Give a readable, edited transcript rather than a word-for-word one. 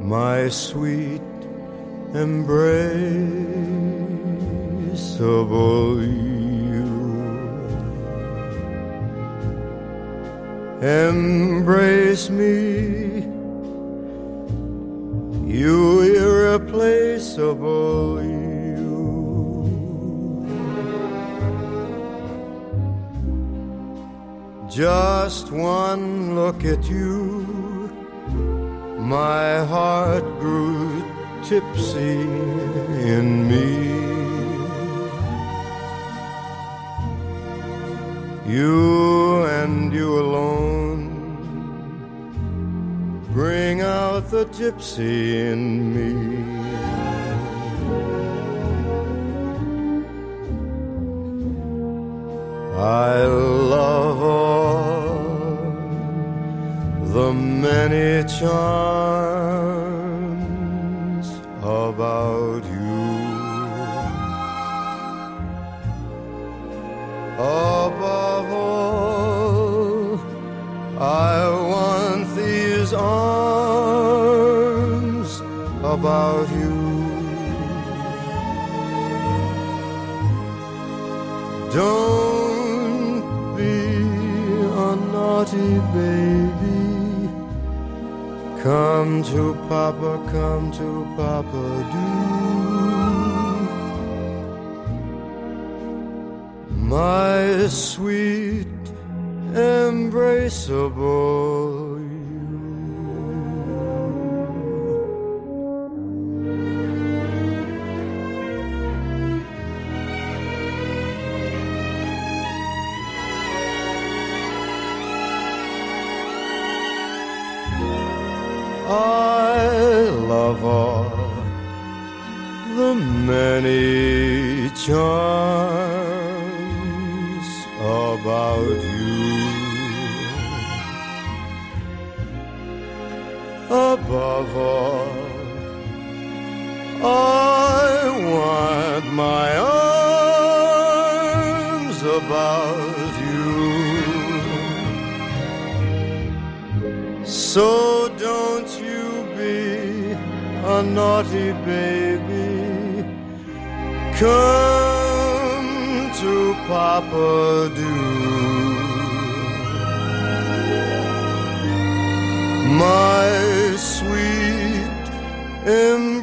my sweet embraceable you. Embrace me, you irreplaceable you. Just one look at you, my heart grew tipsy in me. You and you alone bring out the gypsy in me. I love all the many charms about you. Above all, I want these arms about you. Don't be a naughty baby. Come to Papa, come to Papa, do. My sweet, embraceable I love all the many charms about you. Above all, I want my arms about you. So don't you be a naughty baby. Come to Papa, do. My sweet